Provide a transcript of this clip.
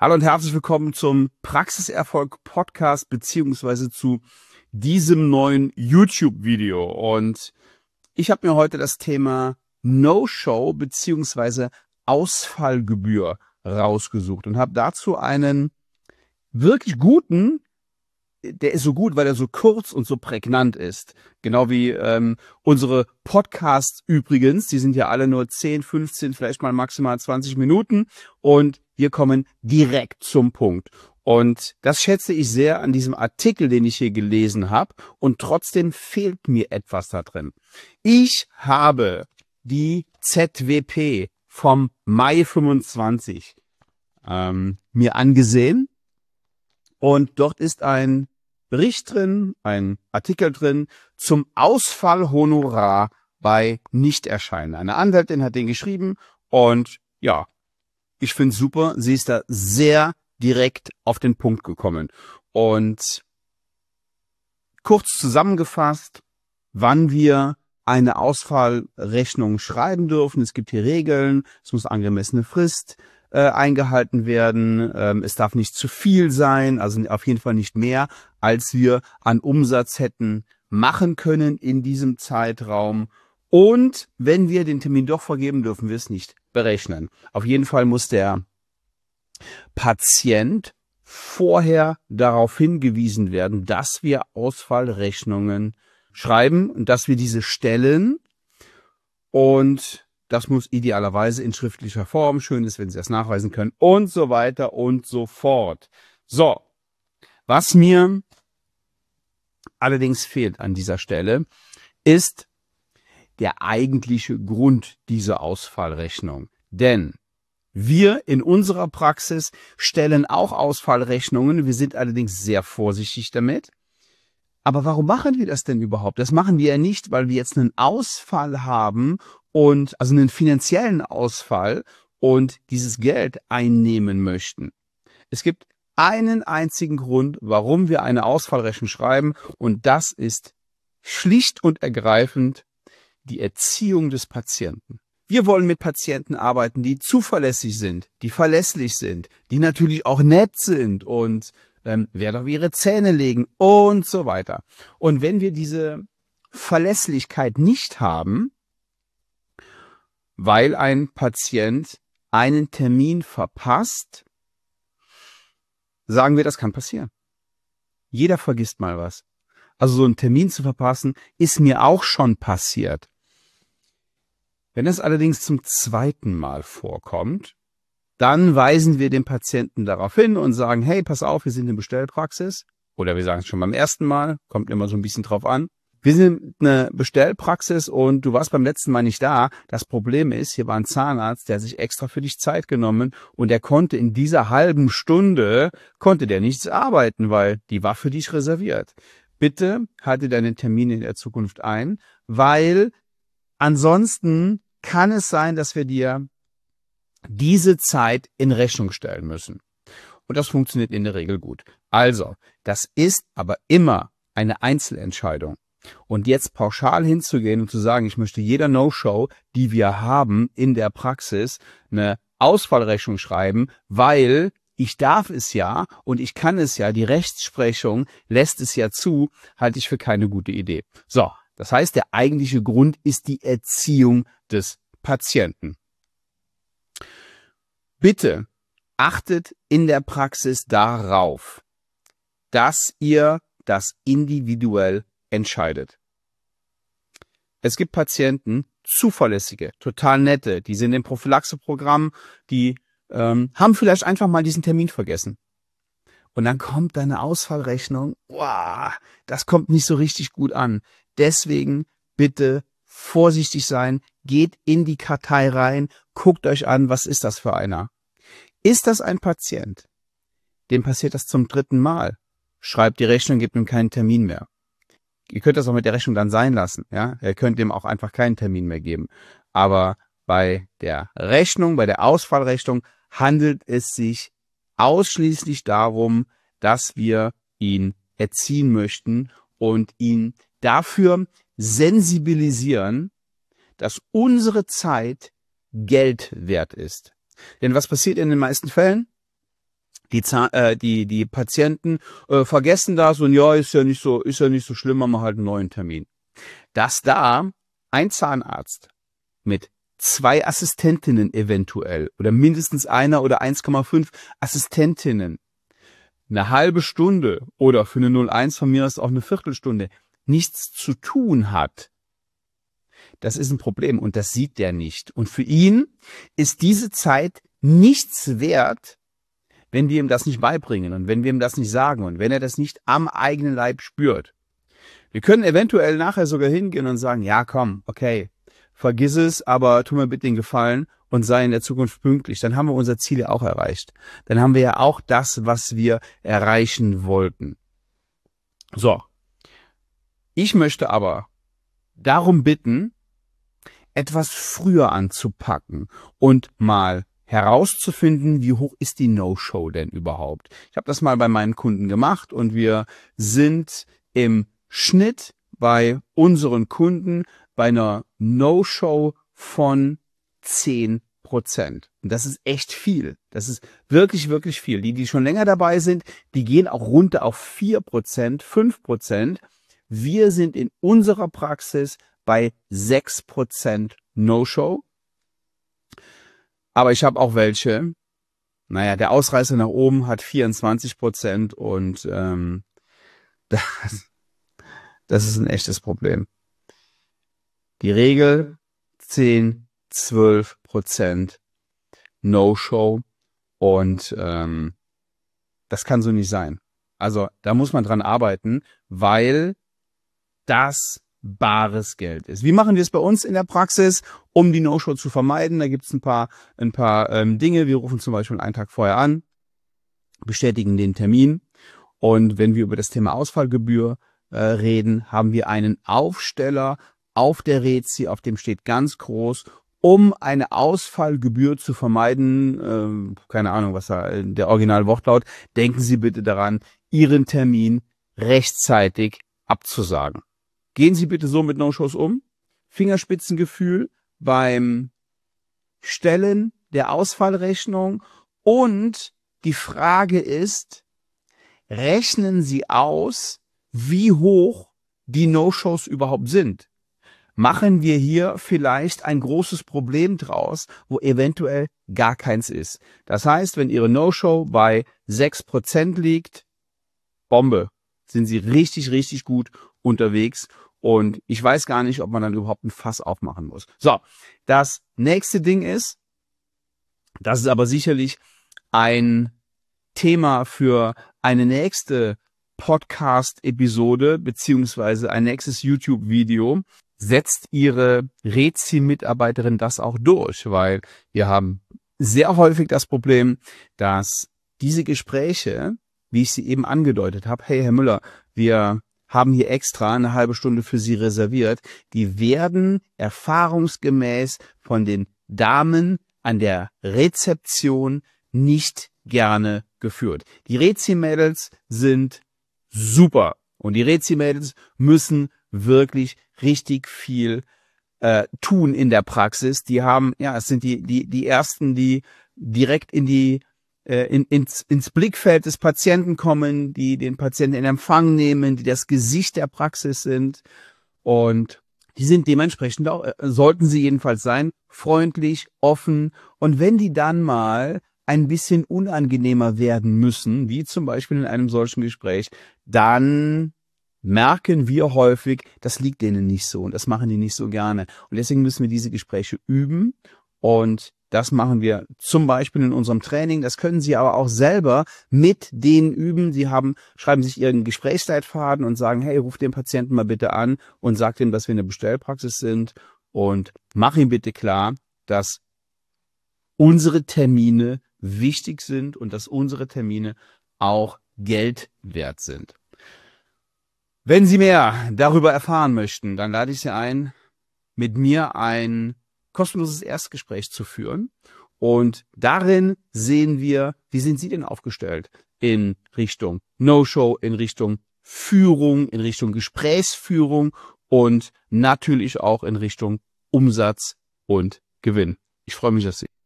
Hallo und herzlich willkommen zum Praxiserfolg Podcast beziehungsweise zu diesem neuen YouTube-Video. Und ich habe mir heute das Thema No-Show beziehungsweise Ausfallgebühr rausgesucht und habe dazu einen wirklich guten, der ist so gut, weil er so kurz und so prägnant ist. Genau wie unsere Podcasts übrigens, die sind ja alle nur 10, 15, vielleicht mal maximal 20 Minuten und wir kommen direkt zum Punkt. Und das schätze ich sehr an diesem Artikel, den ich hier gelesen habe, und trotzdem fehlt mir etwas da drin. Ich habe die ZWP vom Mai 25 mir angesehen und dort ist ein Bericht drin, ein Artikel drin zum Ausfallhonorar bei Nichterscheinen. Eine Anwältin hat den geschrieben und ja, ich finde es super. Sie ist da sehr direkt auf den Punkt gekommen. Und kurz zusammengefasst, wann wir eine Ausfallrechnung schreiben dürfen. Es gibt hier Regeln, es muss angemessene Frist eingehalten werden. Es darf nicht zu viel sein, also auf jeden Fall nicht mehr, als wir an Umsatz hätten machen können in diesem Zeitraum. Und wenn wir den Termin doch vergeben, dürfen wir es nicht berechnen. Auf jeden Fall muss der Patient vorher darauf hingewiesen werden, dass wir Ausfallrechnungen schreiben und dass wir diese stellen. Und das muss idealerweise in schriftlicher Form, schön ist, wenn Sie das nachweisen können und so weiter und so fort. So, was mir allerdings fehlt an dieser Stelle, ist der eigentliche Grund dieser Ausfallrechnung. Denn wir in unserer Praxis stellen auch Ausfallrechnungen, wir sind allerdings sehr vorsichtig damit. Aber warum machen wir das denn überhaupt? Das machen wir ja nicht, weil wir jetzt einen Ausfall haben und also einen finanziellen Ausfall und dieses Geld einnehmen möchten. Es gibt einen einzigen Grund, warum wir eine Ausfallrechnung schreiben, und das ist schlicht und ergreifend die Erziehung des Patienten. Wir wollen mit Patienten arbeiten, die zuverlässig sind, die verlässlich sind, die natürlich auch nett sind und Wert auf ihre Zähne legen und so weiter. Und wenn wir diese Verlässlichkeit nicht haben, weil ein Patient einen Termin verpasst, sagen wir, das kann passieren. Jeder vergisst mal was. Also so einen Termin zu verpassen, ist mir auch schon passiert. Wenn es allerdings zum zweiten Mal vorkommt, dann weisen wir den Patienten darauf hin und sagen, hey, pass auf, wir sind in Bestellpraxis. Oder wir sagen es schon beim ersten Mal, kommt immer so ein bisschen drauf an. Wir sind eine Bestellpraxis und du warst beim letzten Mal nicht da. Das Problem ist, hier war ein Zahnarzt, der hat sich extra für dich Zeit genommen und der konnte in dieser halben Stunde, konnte der nichts arbeiten, weil die war für dich reserviert. Bitte halte deine Termine in der Zukunft ein, weil ansonsten kann es sein, dass wir dir diese Zeit in Rechnung stellen müssen. Und das funktioniert in der Regel gut. Also, das ist aber immer eine Einzelentscheidung. Und jetzt pauschal hinzugehen und zu sagen, ich möchte jeder No-Show, die wir haben in der Praxis, eine Ausfallrechnung schreiben, weil ich darf es ja und ich kann es ja, die Rechtsprechung lässt es ja zu, halte ich für keine gute Idee. So, das heißt, der eigentliche Grund ist die Erziehung des Patienten. Bitte achtet in der Praxis darauf, dass ihr das individuell entscheidet. Es gibt Patienten, zuverlässige, total nette, die sind im Prophylaxeprogramm, die haben vielleicht einfach mal diesen Termin vergessen. Und dann kommt deine Ausfallrechnung, wow, das kommt nicht so richtig gut an. Deswegen bitte vorsichtig sein, geht in die Kartei rein, guckt euch an, was ist das für einer? Ist das ein Patient? Dem passiert das zum 3. Mal. Schreibt die Rechnung, gebt ihm keinen Termin mehr. Ihr könnt das auch mit der Rechnung dann sein lassen. Ja? Ihr könnt ihm auch einfach keinen Termin mehr geben. Aber bei der Rechnung, bei der Ausfallrechnung handelt es sich ausschließlich darum, dass wir ihn erziehen möchten und ihn dafür sensibilisieren, dass unsere Zeit Geld wert ist. Denn was passiert in den meisten Fällen? Die Patienten vergessen das und ja, ist ja nicht so schlimm, machen wir halt einen neuen Termin. Dass da ein Zahnarzt mit 2 Assistentinnen eventuell oder mindestens einer oder 1,5 Assistentinnen eine halbe Stunde oder für eine 01 von mir aus auch eine Viertelstunde nichts zu tun hat, das ist ein Problem und das sieht der nicht. Und für ihn ist diese Zeit nichts wert, wenn wir ihm das nicht beibringen und wenn wir ihm das nicht sagen und wenn er das nicht am eigenen Leib spürt. Wir können eventuell nachher sogar hingehen und sagen, ja komm, okay, vergiss es, aber tu mir bitte den Gefallen und sei in der Zukunft pünktlich. Dann haben wir unser Ziel ja auch erreicht. Dann haben wir ja auch das, was wir erreichen wollten. So, ich möchte aber darum bitten, etwas früher anzupacken und mal herauszufinden, wie hoch ist die No-Show denn überhaupt. Ich habe das mal bei meinen Kunden gemacht und wir sind im Schnitt bei unseren Kunden bei einer No-Show von 10%. Und das ist echt viel. Das ist wirklich, wirklich viel. Die schon länger dabei sind, die gehen auch runter auf 4%, 5%. Wir sind in unserer Praxis bei 6% No-Show. Aber ich habe auch welche, naja, der Ausreißer nach oben hat 24% und das ist ein echtes Problem. Die Regel 10, 12% No-Show und das kann so nicht sein. Also da muss man dran arbeiten, weil das bares Geld ist. Wie machen wir es bei uns in der Praxis, um die No-Show zu vermeiden? Da gibt es ein paar Dinge. Wir rufen zum Beispiel einen Tag vorher an, bestätigen den Termin und wenn wir über das Thema Ausfallgebühr reden, haben wir einen Aufsteller auf der Rezi, auf dem steht ganz groß, um eine Ausfallgebühr zu vermeiden, keine Ahnung, was da der Originalwortlaut, denken Sie bitte daran, Ihren Termin rechtzeitig abzusagen. Gehen Sie bitte so mit No-Shows um. Fingerspitzengefühl beim Stellen der Ausfallrechnung und die Frage ist, rechnen Sie aus, wie hoch die No-Shows überhaupt sind. Machen wir hier vielleicht ein großes Problem draus, wo eventuell gar keins ist. Das heißt, wenn Ihre No-Show bei 6% liegt, Bombe, sind Sie richtig, richtig gut unterwegs. Und ich weiß gar nicht, ob man dann überhaupt ein Fass aufmachen muss. So, das nächste Ding ist, das ist aber sicherlich ein Thema für eine nächste Podcast-Episode beziehungsweise ein nächstes YouTube-Video. Setzt Ihre Rezi-Mitarbeiterin das auch durch? Weil wir haben sehr häufig das Problem, dass diese Gespräche, wie ich sie eben angedeutet habe, hey Herr Müller, wir haben hier extra eine halbe Stunde für Sie reserviert, die werden erfahrungsgemäß von den Damen an der Rezeption nicht gerne geführt. Die Rezi-Mädels sind super und die Rezi-Mädels müssen wirklich richtig viel tun in der Praxis. Die haben, ja, es sind die ersten, die direkt ins Blickfeld des Patienten kommen, die den Patienten in Empfang nehmen, die das Gesicht der Praxis sind und die sind dementsprechend auch, sollten sie jedenfalls sein, freundlich, offen und wenn die dann mal ein bisschen unangenehmer werden müssen, wie zum Beispiel in einem solchen Gespräch, dann merken wir häufig, das liegt denen nicht so und das machen die nicht so gerne. Und deswegen müssen wir diese Gespräche üben und das machen wir zum Beispiel in unserem Training. Das können Sie aber auch selber mit denen üben. Sie schreiben sich Ihren Gesprächsleitfaden und sagen, hey, ruf den Patienten mal bitte an und sag ihm, dass wir eine Bestellpraxis sind und mach ihm bitte klar, dass unsere Termine wichtig sind und dass unsere Termine auch Geld wert sind. Wenn Sie mehr darüber erfahren möchten, dann lade ich Sie ein, mit mir ein kostenloses Erstgespräch zu führen. Und darin sehen wir, wie sind Sie denn aufgestellt in Richtung No-Show, in Richtung Führung, in Richtung Gesprächsführung und natürlich auch in Richtung Umsatz und Gewinn. Ich freue mich auf Sie.